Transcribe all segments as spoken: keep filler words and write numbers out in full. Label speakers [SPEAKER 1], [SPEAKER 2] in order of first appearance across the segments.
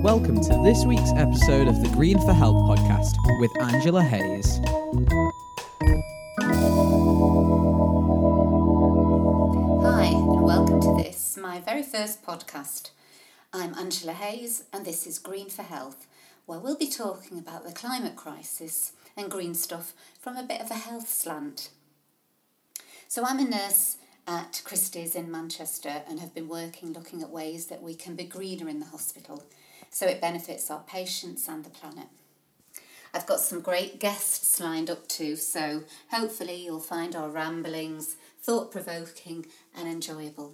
[SPEAKER 1] Welcome to this week's episode of the Green for Health podcast with Angela Hayes.
[SPEAKER 2] Hi, and welcome to this, my very first podcast. I'm Angela Hayes, and this is Green for Health, where we'll be talking about the climate crisis and green stuff from a bit of a health slant. So I'm a nurse at Christie's in Manchester and have been working looking at ways that we can be greener in the hospital so it benefits our patients and the planet. I've got some great guests lined up too, so hopefully you'll find our ramblings thought-provoking and enjoyable.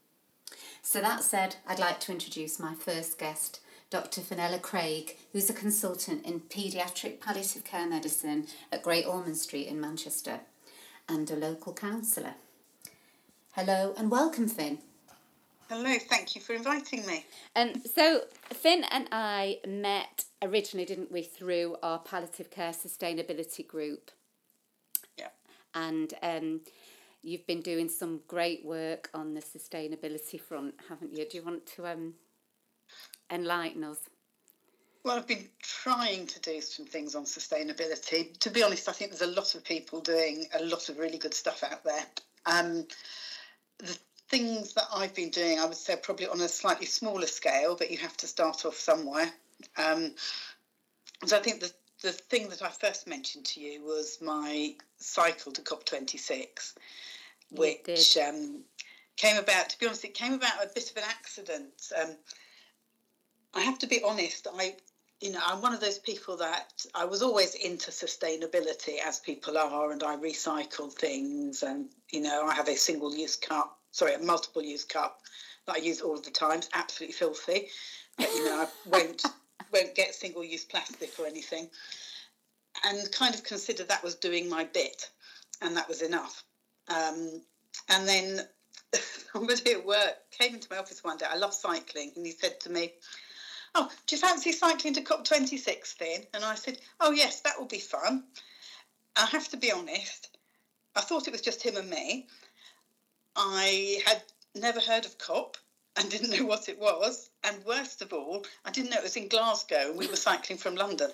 [SPEAKER 2] So that said, I'd like to introduce my first guest, Doctor Fenella Craig, who's a consultant in paediatric palliative care medicine at Great Ormond Street in Manchester and a local counsellor. Hello and welcome, Finn.
[SPEAKER 3] Hello, thank you for inviting me.
[SPEAKER 2] And so Finn and I met originally, didn't we, through our palliative care sustainability group.
[SPEAKER 3] Yeah.
[SPEAKER 2] And um, you've been doing some great work on the sustainability front, haven't you? Do you want to um, enlighten us?
[SPEAKER 3] Well, I've been trying to do some things on sustainability. To be honest, I think there's a lot of people doing a lot of really good stuff out there. Um, the things that I've been doing, I would say probably on a slightly smaller scale, but you have to start off somewhere. Um, so I think the, the thing that I first mentioned to you was my cycle to COP twenty-six, which um, came about, to be honest, it came about a bit of an accident. Um, I have to be honest, I, you know, I'm one of those people that I was always into sustainability, as people are, and I recycle things, and, you know, I have a single-use cup, sorry, a multiple-use cup that I use all of the time. It's absolutely filthy, but, you know, I won't, won't get single-use plastic or anything, and kind of considered that was doing my bit, and that was enough. Um, and then somebody at work came into my office one day. I love cycling, and he said to me, "Oh, do you fancy cycling to COP twenty-six, Finn?" And I said, "Oh, yes, that will be fun." I have to be honest, I thought it was just him and me. I had never heard of COP and didn't know what it was. And worst of all, I didn't know it was in Glasgow and we were cycling from London.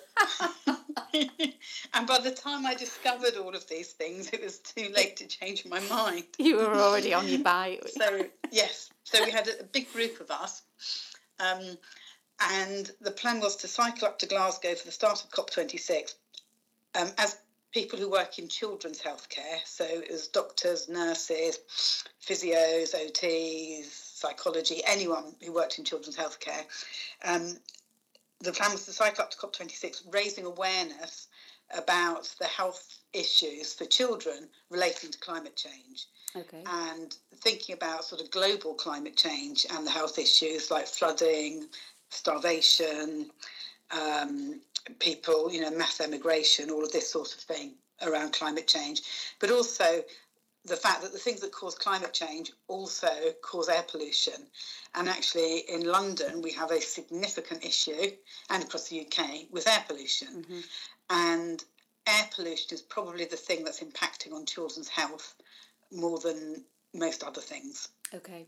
[SPEAKER 3] And by the time I discovered all of these things, it was too late to change my mind.
[SPEAKER 2] You were already on your bike.
[SPEAKER 3] So, yes, so we had a, a big group of us. Um, and the plan was to cycle up to Glasgow for the start of COP twenty-six um, as people who work in children's healthcare. So it was doctors, nurses, physios, O Ts, psychology, anyone who worked in children's healthcare. Um, the plan was to cycle up to COP twenty-six, raising awareness about the health issues for children relating to climate change.
[SPEAKER 2] Okay.
[SPEAKER 3] And thinking about sort of global climate change and the health issues like flooding, starvation, um, people, you know, mass emigration, all of this sort of thing around climate change, but also the fact that the things that cause climate change also cause air pollution. And actually in London, we have a significant issue, and across the U K, with air pollution. Mm-hmm. And air pollution is probably the thing that's impacting on children's health more than most other things.
[SPEAKER 2] Okay.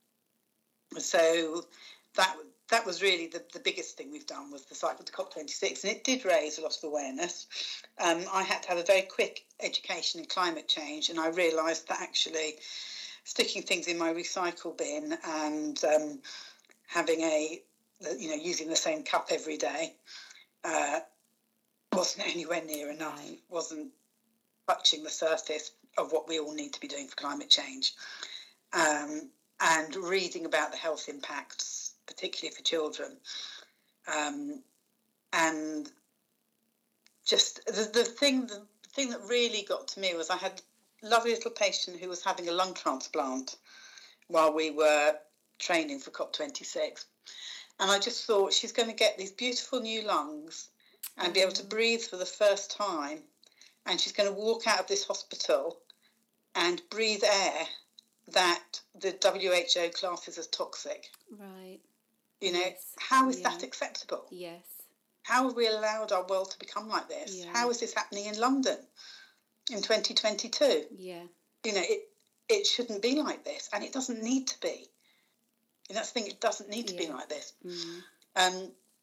[SPEAKER 3] So that that was really the, the biggest thing we've done, was the cycle to COP twenty-six, and it did raise a lot of awareness. Um, I had to have a very quick education in climate change, and I realised that actually sticking things in my recycle bin and um, having a, you know, using the same cup every day uh, wasn't anywhere near enough, right. Wasn't touching the surface of what we all need to be doing for climate change. Um, and reading about the health impacts, particularly for children. Um, and just the, the thing the thing that really got to me was I had a lovely little patient who was having a lung transplant while we were training for COP twenty-six. And I just thought, she's going to get these beautiful new lungs and be able to breathe for the first time. And she's going to walk out of this hospital and breathe air that the W H O classes as toxic.
[SPEAKER 2] Right.
[SPEAKER 3] You know,
[SPEAKER 2] yes.
[SPEAKER 3] How is
[SPEAKER 2] yeah.
[SPEAKER 3] that acceptable?
[SPEAKER 2] Yes.
[SPEAKER 3] How have we allowed our world to become like this?
[SPEAKER 2] Yeah.
[SPEAKER 3] How is this happening in London in twenty twenty-two?
[SPEAKER 2] Yeah.
[SPEAKER 3] You know, it it shouldn't be like this, and it doesn't need to be. And that's the thing, it doesn't need to
[SPEAKER 2] yeah.
[SPEAKER 3] be like this.
[SPEAKER 2] Mm.
[SPEAKER 3] Um,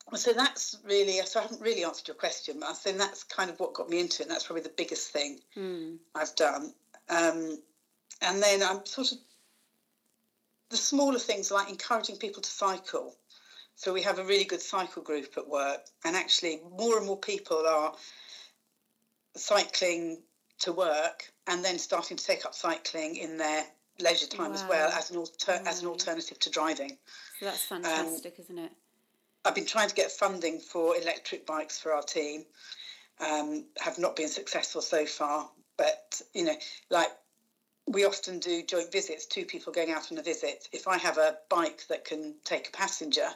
[SPEAKER 3] So that's really, so I haven't really answered your question, but I think that's kind of what got me into it, and that's probably the biggest thing mm. I've done. Um, and then I'm sort of, the smaller things like encouraging people to cycle. So we have a really good cycle group at work, and actually more and more people are cycling to work and then starting to take up cycling in their leisure time wow. as well as an, alter- right. as an alternative to driving.
[SPEAKER 2] So that's fantastic, um, isn't it?
[SPEAKER 3] I've been trying to get funding for electric bikes for our team. Um, have not been successful so far, but, you know, like we often do joint visits, two people going out on a visit. If I have a bike that can take a passenger,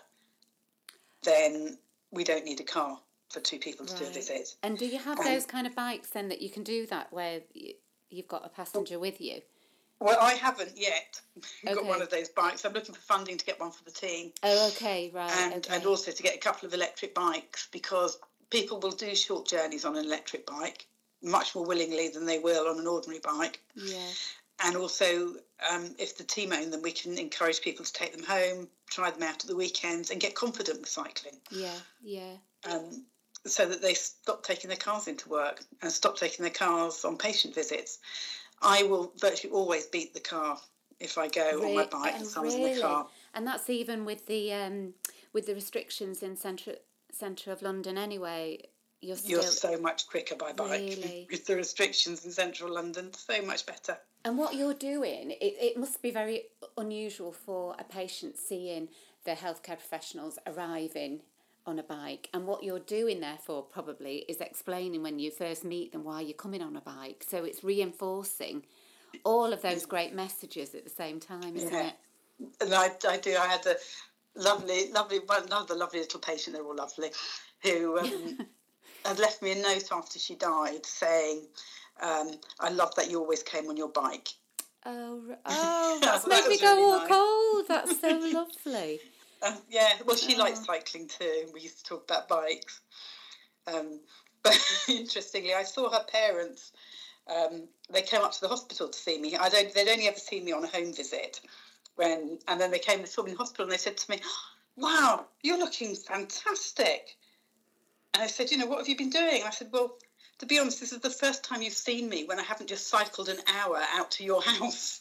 [SPEAKER 3] then we don't need a car for two people to right. do a visit.
[SPEAKER 2] And do you have um, those kind of bikes then that you can do that where you've got a passenger with you?
[SPEAKER 3] Well, I haven't yet okay. got one of those bikes. I'm looking for funding to get one for the team.
[SPEAKER 2] Oh, okay, right.
[SPEAKER 3] And,
[SPEAKER 2] okay.
[SPEAKER 3] and also to get a couple of electric bikes, because people will do short journeys on an electric bike much more willingly than they will on an ordinary bike.
[SPEAKER 2] Yeah.
[SPEAKER 3] And also, um, if the team own them, we can encourage people to take them home, try them out at the weekends and get confident with cycling.
[SPEAKER 2] Yeah, yeah.
[SPEAKER 3] Um, so that they stop taking their cars into work and stop taking their cars on patient visits. I will virtually always beat the car if I go really? on my bike and someone's really? in the car.
[SPEAKER 2] And that's even with the um, with the restrictions in centre centre of London anyway. You're, still...
[SPEAKER 3] You're so much quicker by bike.
[SPEAKER 2] Really?
[SPEAKER 3] With the restrictions in central London, so much better.
[SPEAKER 2] And what you're doing, it, it must be very unusual for a patient seeing the healthcare professionals arriving on a bike, and what you're doing therefore probably is explaining when you first meet them why you're coming on a bike. So it's reinforcing all of those great messages at the same time, isn't
[SPEAKER 3] yeah.
[SPEAKER 2] it?
[SPEAKER 3] And I, I do. I had a lovely, lovely, well, another lovely little patient. They're all lovely, who um, had left me a note after she died saying, um, "I love that you always came on your bike."
[SPEAKER 2] Oh, oh, that's made that me go really all nice. cold. That's so lovely.
[SPEAKER 3] Um, yeah, well, she oh. likes cycling too. We used to talk about bikes. Um, but interestingly, I saw her parents. Um, they came up to the hospital to see me. I don't. They'd only ever seen me on a home visit. When and then they came and saw me in the hospital, and they said to me, "Wow, you're looking fantastic." And I said, "You know, what have you been doing?" And I said, "Well, to be honest, this is the first time you've seen me when I haven't just cycled an hour out to your house.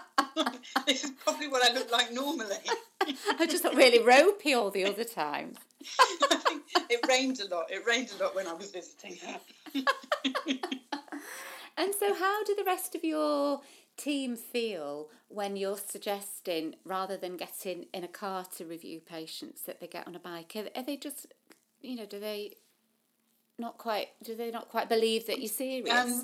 [SPEAKER 3] This is probably what I look like normally."
[SPEAKER 2] I just look really ropey all the other times.
[SPEAKER 3] I think it rained a lot. It rained a lot when I was visiting her.
[SPEAKER 2] And so how do the rest of your team feel when you're suggesting, rather than getting in a car to review patients, that they get on a bike? Are, are they just, you know, do they not quite, do they not quite believe that you're serious? Um,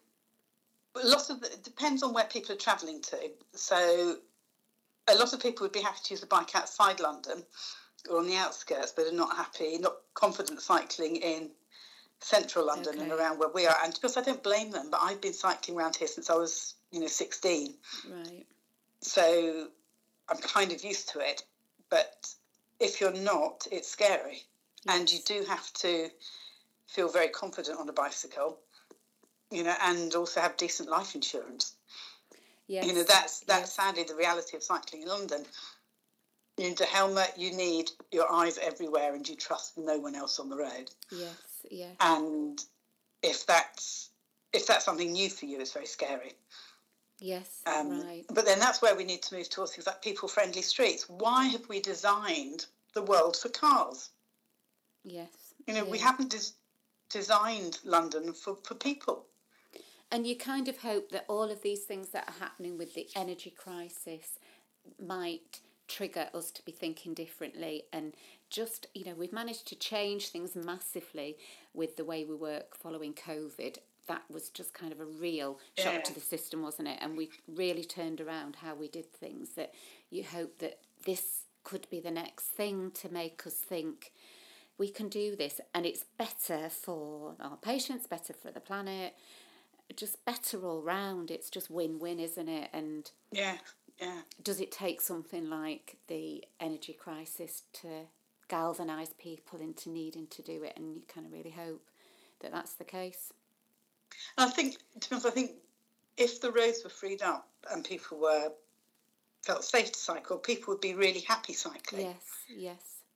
[SPEAKER 3] lots of the, it depends on where people are travelling to. So a lot of people would be happy to use a bike outside London or on the outskirts, but are not happy, not confident cycling in central London okay. and around where we are. And because I don't blame them, but I've been cycling around here since I was, you know, sixteen.
[SPEAKER 2] Right.
[SPEAKER 3] So I'm kind of used to it. But if you're not, it's scary. Yes. And you do have to feel very confident on a bicycle, you know, and also have decent life insurance. Yes. You know, that's that's yes. sadly the reality of cycling in London. You need a helmet, you need your eyes everywhere, and you trust no one else on the road.
[SPEAKER 2] Yes, yeah.
[SPEAKER 3] And if that's if that's something new for you, it's very scary.
[SPEAKER 2] Yes,
[SPEAKER 3] um,
[SPEAKER 2] right.
[SPEAKER 3] But then that's where we need to move towards things like people-friendly streets. Why have we designed the world for cars?
[SPEAKER 2] Yes.
[SPEAKER 3] You know,
[SPEAKER 2] yeah.
[SPEAKER 3] we haven't des- designed London for, for people.
[SPEAKER 2] And you kind of hope that all of these things that are happening with the energy crisis might trigger us to be thinking differently. And just, you know, we've managed to change things massively with the way we work following COVID. That was just kind of a real shock yeah. to the system, wasn't it? And we really turned around how we did things, that you hope that this could be the next thing to make us think we can do this, and it's better for our patients, better for the planet, just better all round. It's just win-win, isn't it? And
[SPEAKER 3] yeah, yeah.
[SPEAKER 2] Does it take something like the energy crisis to galvanise people into needing to do it? And you kind of really hope that that's the case.
[SPEAKER 3] I think, to be honest, I think if the roads were freed up and people were felt safe to cycle, people would be really happy cycling.
[SPEAKER 2] Yes, yes.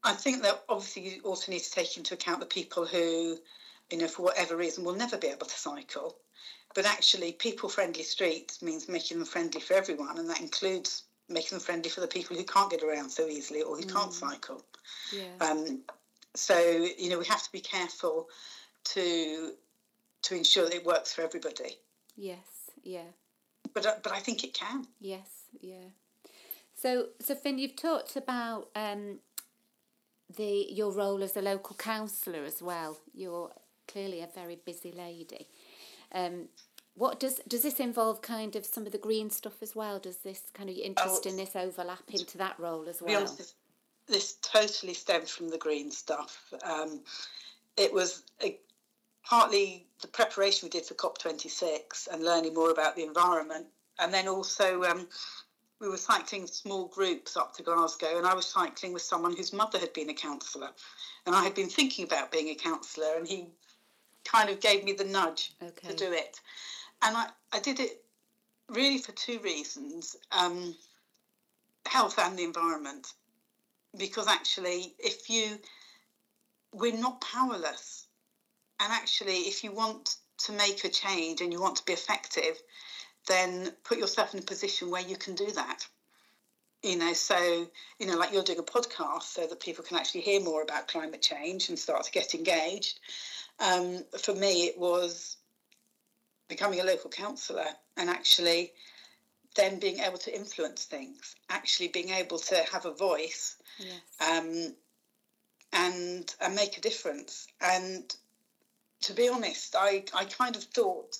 [SPEAKER 3] I think that obviously you also need to take into account the people who, you know, for whatever reason, will never be able to cycle. But actually, people-friendly streets means making them friendly for everyone, and that includes making them friendly for the people who can't get around so easily or who mm. can't cycle.
[SPEAKER 2] Yeah.
[SPEAKER 3] Um, so, you know, we have to be careful to to ensure that it works for everybody.
[SPEAKER 2] Yes, yeah.
[SPEAKER 3] But uh, but I think it can.
[SPEAKER 2] Yes, yeah. So, so Finn, you've talked about um, the your role as a local councillor as well. You're clearly a very busy lady. Um, what does does this involve? Kind of some of the green stuff as well. Does this kind of interest oh, in this overlap into that role as well?
[SPEAKER 3] To be honest, this, this totally stems from the green stuff. Um, it was a, partly the preparation we did for COP twenty-six and learning more about the environment, and then also um, we were cycling small groups up to Glasgow, and I was cycling with someone whose mother had been a councillor, and I had been thinking about being a councillor, and he kind of gave me the nudge okay. to do it. And I, I did it really for two reasons, um, health and the environment. Because actually, if you, we're not powerless. And actually, if you want to make a change and you want to be effective, then put yourself in a position where you can do that. You know, so, you know, like you're doing a podcast so that people can actually hear more about climate change and start to get engaged. Um, for me, it was becoming a local councillor and actually then being able to influence things, actually being able to have a voice
[SPEAKER 2] yes.
[SPEAKER 3] um, and and make a difference. And to be honest, I, I kind of thought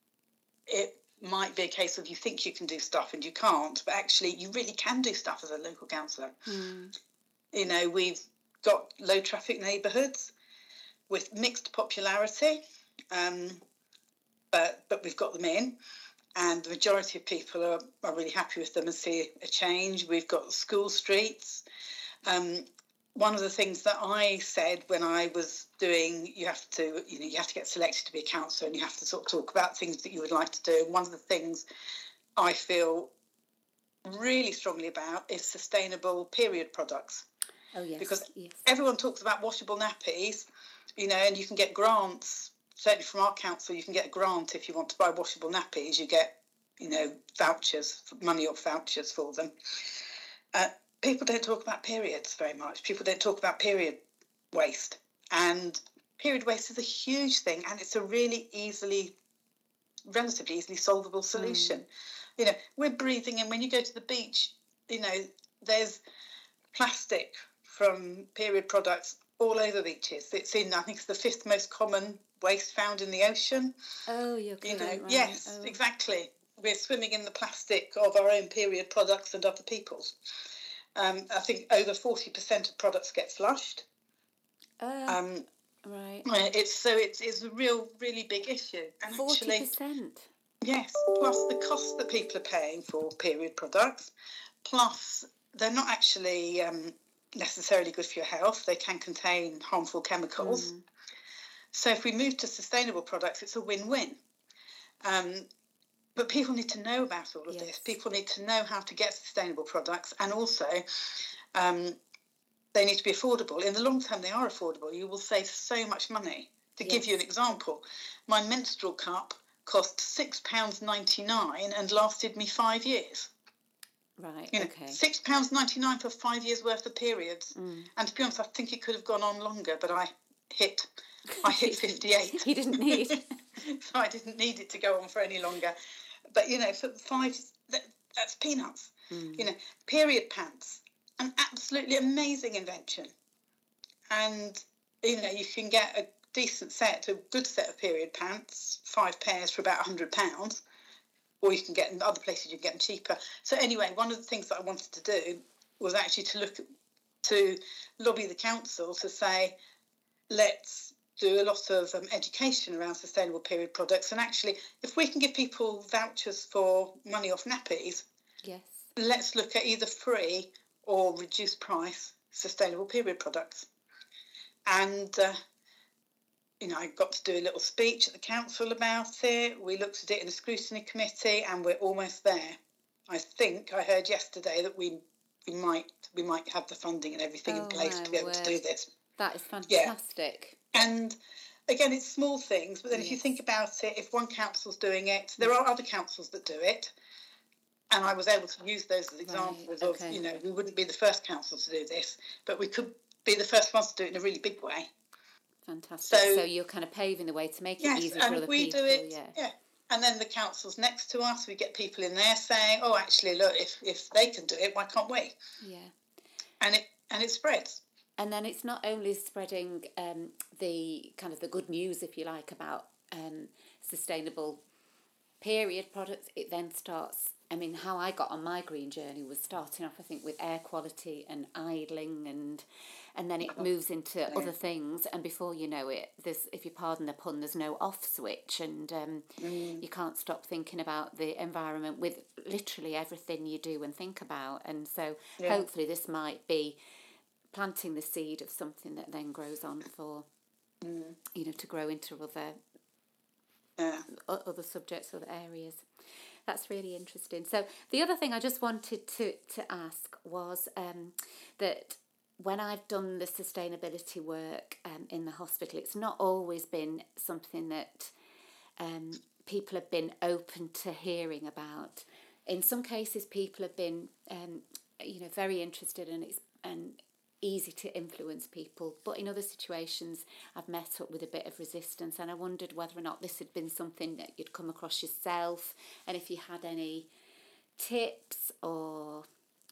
[SPEAKER 3] it might be a case of you think you can do stuff and you can't, but actually you really can do stuff as a local councillor.
[SPEAKER 2] Mm.
[SPEAKER 3] You know, we've got low traffic neighbourhoods with mixed popularity, um, but but we've got them in, and the majority of people are, are really happy with them and see a change. We've got school streets. Um, one of the things that I said when I was doing, you have to, you know, you have to get selected to be a councillor, and you have to sort of talk about things that you would like to do. And one of the things I feel really strongly about is sustainable period products.
[SPEAKER 2] Oh yes,
[SPEAKER 3] because
[SPEAKER 2] yes.
[SPEAKER 3] everyone talks about washable nappies. You know, and you can get grants, certainly from our council, you can get a grant if you want to buy washable nappies. You get, you know, vouchers, money off vouchers for them. Uh, people don't talk about periods very much. People don't talk about period waste. And period waste is a huge thing, and it's a really easily, relatively easily solvable solution. Mm. You know, we're breathing in, when you go to the beach, you know, there's plastic from period products all over beaches. It's in, I think it's the fifth most common waste found in the ocean.
[SPEAKER 2] Oh, you're kidding,
[SPEAKER 3] You know,
[SPEAKER 2] right.
[SPEAKER 3] yes,
[SPEAKER 2] oh.
[SPEAKER 3] exactly. We're swimming in the plastic of our own period products and other people's. Um, I think over forty percent of products get flushed.
[SPEAKER 2] Uh,
[SPEAKER 3] um,
[SPEAKER 2] right.
[SPEAKER 3] It's so it's it's a real, really big issue. And
[SPEAKER 2] forty percent?
[SPEAKER 3] Actually, yes, plus the cost that people are paying for period products, plus they're not actually um, necessarily good for your health. They can contain harmful chemicals. Mm. So if we move to sustainable products, it's a win-win. Um, but people need to know about all of yes. this. People need to know how to get sustainable products, and also um, they need to be affordable. In the long term, they are affordable. You will save so much money. To yes. give you an example, my menstrual cup cost six pounds ninety-nine and lasted me five years.
[SPEAKER 2] Right,
[SPEAKER 3] you know,
[SPEAKER 2] okay.
[SPEAKER 3] six pounds ninety-nine for five years' worth of periods.
[SPEAKER 2] Mm.
[SPEAKER 3] And to be honest, I think it could have gone on longer, but I hit I hit fifty-eight.
[SPEAKER 2] You didn't need.
[SPEAKER 3] So I didn't need it to go on for any longer. But, you know, for five, that, that's peanuts. Mm. You know, period pants, an absolutely amazing invention. And, you know, you can get a decent set, a good set of period pants, five pairs for about one hundred pounds. Or you can get in other places, you can get them cheaper. So anyway, one of the things that I wanted to do was actually to look at, to lobby the council to say, let's do a lot of um, education around sustainable period products. And actually, if we can give people vouchers for money off nappies,
[SPEAKER 2] yes,
[SPEAKER 3] let's look at either free or reduced price sustainable period products. And uh, you know, I got to do a little speech at the council about it. We looked at it in a scrutiny committee, and we're almost there. I think I heard yesterday that we we might we might have the funding and everything
[SPEAKER 2] oh,
[SPEAKER 3] in place to be able
[SPEAKER 2] word.
[SPEAKER 3] to do this.
[SPEAKER 2] That is fantastic.
[SPEAKER 3] Yeah. And again, it's small things, but then yes. if you think about it, if one council's doing it, there are other councils that do it. And I was able to use those as examples right. okay. of, you know, we wouldn't be the first council to do this, but we could be the first ones to do it in a really big way.
[SPEAKER 2] Fantastic. So, so you're kind of paving the way to make it
[SPEAKER 3] yes,
[SPEAKER 2] easier for other
[SPEAKER 3] we
[SPEAKER 2] people.
[SPEAKER 3] Do it,
[SPEAKER 2] yeah.
[SPEAKER 3] yeah. And then the councils next to us, we get people in there saying, oh, actually, look, if, if they can do it, why can't we?
[SPEAKER 2] Yeah.
[SPEAKER 3] And it and it spreads.
[SPEAKER 2] And then it's not only spreading um, the kind of the good news, if you like, about um, sustainable period products, it then starts, I mean, how I got on my green journey was starting off, I think, with air quality and idling, and and then it moves into yeah. other things, and before you know it, there's, if you pardon the pun, there's no off switch, and um, mm. you can't stop thinking about the environment with literally everything you do and think about. And so yeah. hopefully this might be planting the seed of something that then grows on for, mm. you know, to grow into other yeah. other subjects, other areas. That's really interesting. So the other thing I just wanted to, to ask was um, that when I've done the sustainability work um, in the hospital, it's not always been something that um, people have been open to hearing about. In some cases, people have been, um, you know, very interested in it and easy to influence people. But in other situations, I've met up with a bit of resistance, and I wondered whether or not this had been something that you'd come across yourself, and if you had any tips or...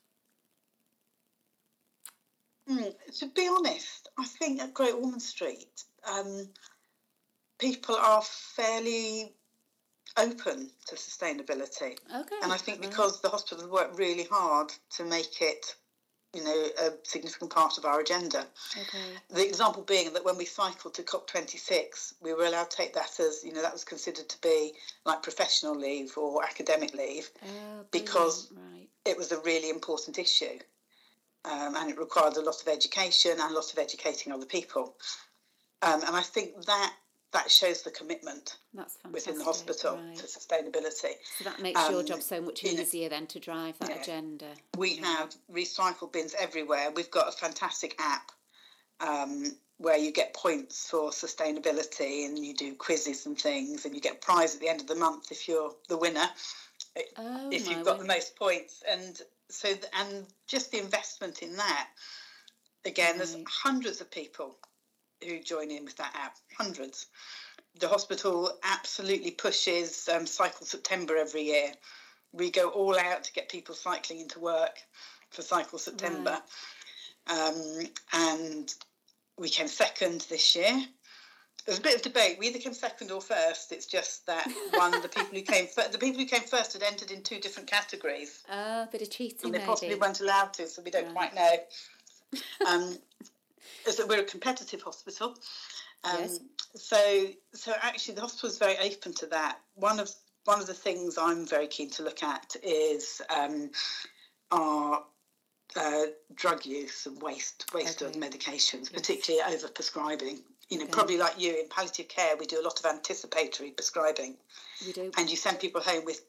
[SPEAKER 3] Mm, to be honest, I think at Great Ormond Street, um, people are fairly open to sustainability.
[SPEAKER 2] Okay.
[SPEAKER 3] And I think
[SPEAKER 2] right.
[SPEAKER 3] because the hospital has worked really hard to make it, you know, a significant part of our agenda.
[SPEAKER 2] Okay.
[SPEAKER 3] The example being that when we cycled to COP twenty-six, we were allowed to take that as, you know, that was considered to be like professional leave or academic leave
[SPEAKER 2] oh,
[SPEAKER 3] because
[SPEAKER 2] right.
[SPEAKER 3] it was a really important issue. Um, and it required a lot of education and a lot of educating other people. Um, and I think that that shows the commitment within the hospital right. to sustainability.
[SPEAKER 2] So that makes um, your job so much easier
[SPEAKER 3] know,
[SPEAKER 2] then to drive that yeah. agenda.
[SPEAKER 3] We
[SPEAKER 2] yeah.
[SPEAKER 3] have recycle bins everywhere. We've got a fantastic app um, where you get points for sustainability, and you do quizzes and things, and you get a prize at the end of the month if you're the winner,
[SPEAKER 2] oh,
[SPEAKER 3] if you've got word. the most points. And so, and just the investment in that, again, right. there's hundreds of people who join in with that app, hundreds. The hospital absolutely pushes um, Cycle September every year. We go all out to get people cycling into work for Cycle September. Right. Um, and we came second this year. There was a bit of debate. We either came second or first. It's just that one, the people who came fir- the people who came first had entered in two different categories.
[SPEAKER 2] Oh, a bit of cheating,
[SPEAKER 3] and they
[SPEAKER 2] maybe.
[SPEAKER 3] possibly weren't allowed to, so we don't right. quite know. Um, so we're a competitive hospital. Um,
[SPEAKER 2] yes.
[SPEAKER 3] So, so actually, the hospital is very open to that. One of one of the things I'm very keen to look at is um, our uh, drug use and waste waste okay. of medications, yes. particularly over prescribing. You know, okay. probably like you in palliative care, we do a lot of anticipatory prescribing.
[SPEAKER 2] We do.
[SPEAKER 3] And you send people home with,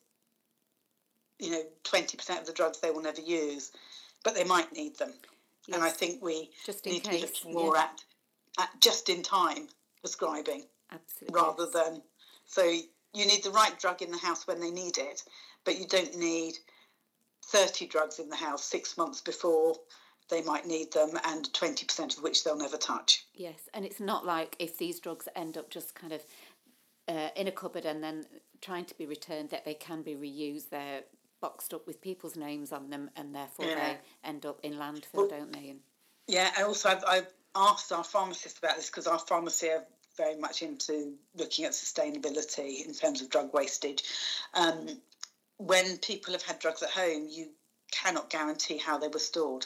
[SPEAKER 3] you know, twenty percent of the drugs they will never use, but they might need them. Yes. And I think we
[SPEAKER 2] just in
[SPEAKER 3] need
[SPEAKER 2] case,
[SPEAKER 3] to be looking more yeah. at, at just-in-time prescribing.
[SPEAKER 2] Absolutely.
[SPEAKER 3] Rather yes. than, so you need the right drug in the house when they need it, but you don't need thirty drugs in the house six months before they might need them, and twenty percent of which they'll never touch.
[SPEAKER 2] Yes, and it's not like if these drugs end up just kind of uh, in a cupboard and then trying to be returned, that they can be reused. They're boxed up with people's names on them, and therefore yeah. they end up in landfill, well, don't they? And
[SPEAKER 3] yeah, and also I've, I've asked our pharmacist about this, because our pharmacy are very much into looking at sustainability in terms of drug wastage. Um, when people have had drugs at home, you cannot guarantee how they were stored.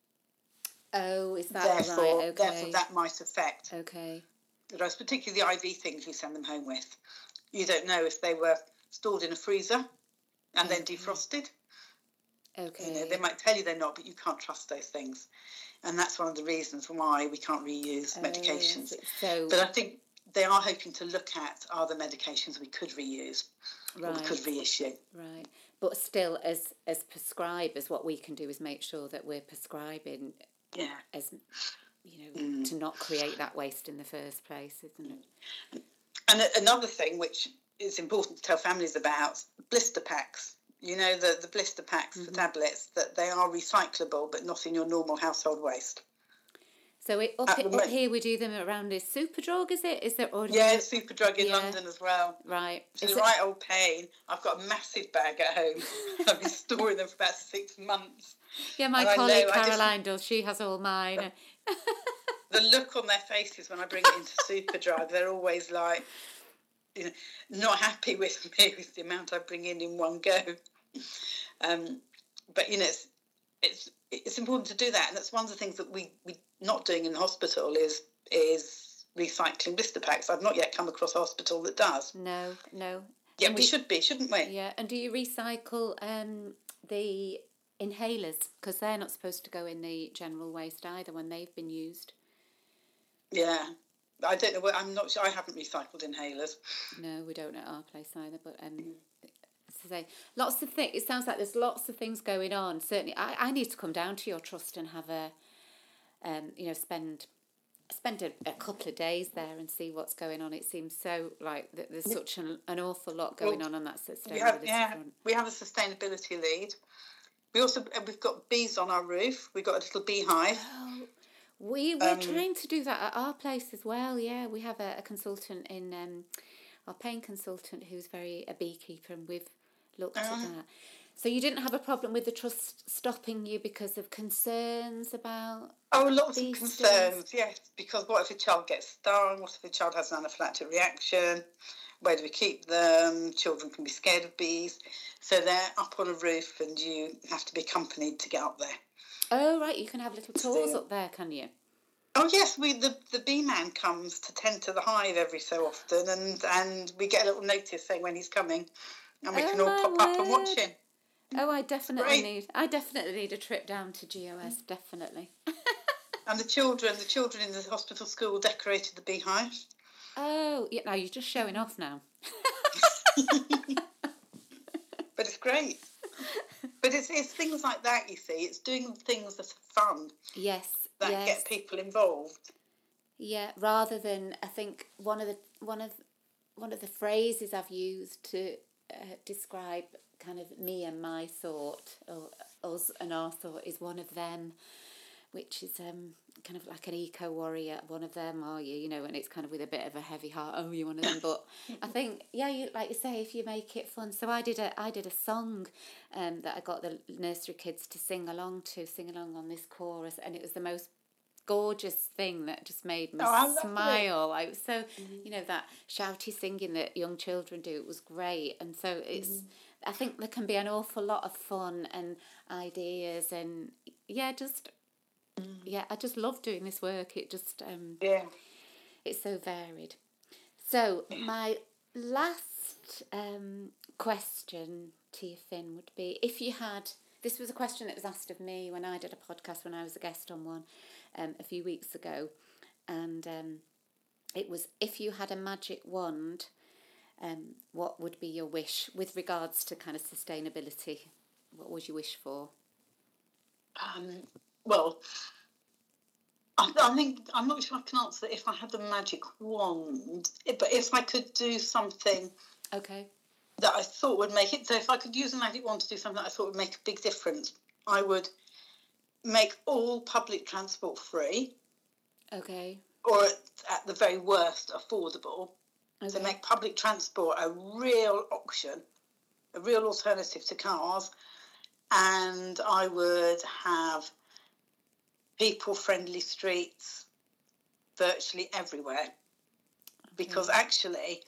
[SPEAKER 2] Oh, is that
[SPEAKER 3] therefore,
[SPEAKER 2] right? Okay.
[SPEAKER 3] Therefore, that might affect.
[SPEAKER 2] Okay.
[SPEAKER 3] Whereas particularly the I V things we send them home with, you don't know if they were stored in a freezer and okay. then defrosted.
[SPEAKER 2] Okay.
[SPEAKER 3] You know, they might tell you they're not, but you can't trust those things, and that's one of the reasons why we can't reuse
[SPEAKER 2] oh,
[SPEAKER 3] medications.
[SPEAKER 2] So,
[SPEAKER 3] but I think they are hoping to look at are the medications we could reuse, right. or we could reissue.
[SPEAKER 2] Right. but still, as as prescribers, what we can do is make sure that we're prescribing
[SPEAKER 3] yeah.
[SPEAKER 2] as, you know, mm. to not create that waste in the first place, isn't it?
[SPEAKER 3] And another thing which is important to tell families about, blister packs. You know, the, the blister packs mm-hmm. for tablets, that they are recyclable, but not in your normal household waste.
[SPEAKER 2] So it, up, it, up here we do them around is Superdrug, is it? Is there? Or
[SPEAKER 3] yeah, it's Superdrug in yeah. London as well.
[SPEAKER 2] Right.
[SPEAKER 3] It's a right old pain. I've got a massive bag at home. I've been storing them for about six months.
[SPEAKER 2] Yeah, my and colleague know, Caroline just, does. She has all mine.
[SPEAKER 3] The look on their faces when I bring it into Superdrug, they're always like, you know, not happy with me with the amount I bring in in one go. Um, but you know, it's it's it's important to do that, and that's one of the things that we we not doing in the hospital is is recycling blister packs. I've not yet come across a hospital that does.
[SPEAKER 2] No, no.
[SPEAKER 3] Yeah,
[SPEAKER 2] and
[SPEAKER 3] we
[SPEAKER 2] do,
[SPEAKER 3] should be, shouldn't we?
[SPEAKER 2] Yeah, and do you recycle um the inhalers, because they're not supposed to go in the general waste either when they've been used?
[SPEAKER 3] Yeah, I don't know. I'm not sure. I haven't recycled inhalers.
[SPEAKER 2] No, we don't at our place either. But um, as I say, lots of things. It sounds like there's lots of things going on. Certainly, I, I need to come down to your trust and have a, um, you know, spend spend a, a couple of days there and see what's going on. It seems so like there's such an, an awful lot going well, on on that sustainability we
[SPEAKER 3] have, yeah,
[SPEAKER 2] front.
[SPEAKER 3] We have a sustainability lead. We also we've got bees on our roof. We've got a little beehive.
[SPEAKER 2] Oh. We we're um, trying to do that at our place as well. Yeah, we have a, a consultant in um, our pain consultant who's very a beekeeper, and we've looked uh, at that. So you didn't have a problem with the trust stopping you because of concerns about?
[SPEAKER 3] Oh, lots of concerns. Yes, because what if a child gets stung? What if a child has an anaphylactic reaction? Where do we keep them? Children can be scared of bees, so they're up on a roof, and you have to be accompanied to get up there.
[SPEAKER 2] Oh, right, you can have little tours up there, can you?
[SPEAKER 3] Oh, yes, we the, the bee man comes to tend to the hive every so often, and, and we get a little notice saying when he's coming, and we oh, can all pop word. up and watch him.
[SPEAKER 2] Oh, I definitely need I definitely need a trip down to G O S, definitely.
[SPEAKER 3] And the children, the children in the hospital school decorated the beehive.
[SPEAKER 2] Oh, yeah, no, you're just showing off now.
[SPEAKER 3] But it's great. But it's it's things like that, you see. It's doing things that are fun.
[SPEAKER 2] Yes.
[SPEAKER 3] That
[SPEAKER 2] yes.
[SPEAKER 3] get people involved.
[SPEAKER 2] Yeah, rather than I think one of the one of one of the phrases I've used to uh, describe kind of me and my thought, or us and our thought, is one of them, which is um kind of like an eco warrior. One of them, are you? You know, and it's kind of with a bit of a heavy heart. Oh, you're one of them. But I think, yeah, you like you say, if you make it fun. So I did a I did a song, um, that I got the nursery kids to sing along to, sing along on this chorus, and it was the most gorgeous thing that just made me oh, smile. Like, it was so, mm-hmm. you know, that shouty singing that young children do. It was great, and so it's. Mm-hmm. I think there can be an awful lot of fun and ideas, and yeah, just. Yeah, I just love doing this work. It just, um,
[SPEAKER 3] yeah,
[SPEAKER 2] it's so varied. So my last um, question to you, Finn, would be if you had, this was a question that was asked of me when I did a podcast when I was a guest on one um, a few weeks ago, and um, it was, if you had a magic wand, um, what would be your wish with regards to kind of sustainability? What would you wish for?
[SPEAKER 3] Um. Well, I, I think I'm not sure I can answer that if I had the magic wand, but if I could do something,
[SPEAKER 2] okay,
[SPEAKER 3] that I thought would make it. So if I could use a magic wand to do something that I thought would make a big difference, I would make all public transport free.
[SPEAKER 2] Okay.
[SPEAKER 3] Or at, at the very worst, affordable. Okay. So make public transport a real option, a real alternative to cars, and I would have people-friendly streets virtually everywhere. Okay. Because actually,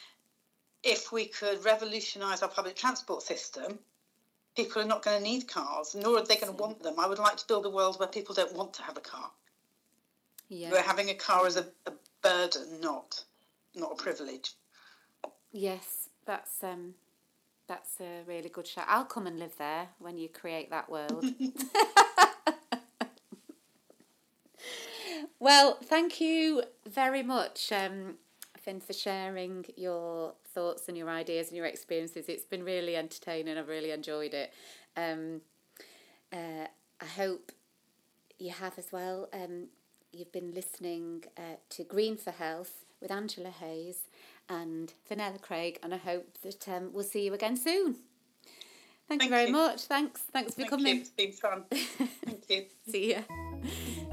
[SPEAKER 3] if we could revolutionise our public transport system, people are not going to need cars, nor are they going to want them. I would like to build a world where people don't want to have a car. Yeah. Where having a car is a, a burden, not not a privilege.
[SPEAKER 2] Yes, that's um, that's a really good shout. I'll come and live there when you create that world. Well, thank you very much, um, and for sharing your thoughts and your ideas and your experiences. It's been really entertaining. I've really enjoyed it. Um, uh, I hope you have as well. Um, you've been listening uh, to Green for Health with Angela Hayes and Fenella Craig, and I hope that um, we'll see you again soon. Thank, Thank you very you. much. Thanks. Thanks for
[SPEAKER 3] Thank
[SPEAKER 2] coming.
[SPEAKER 3] You. It's been fun. Thank you.
[SPEAKER 2] See ya.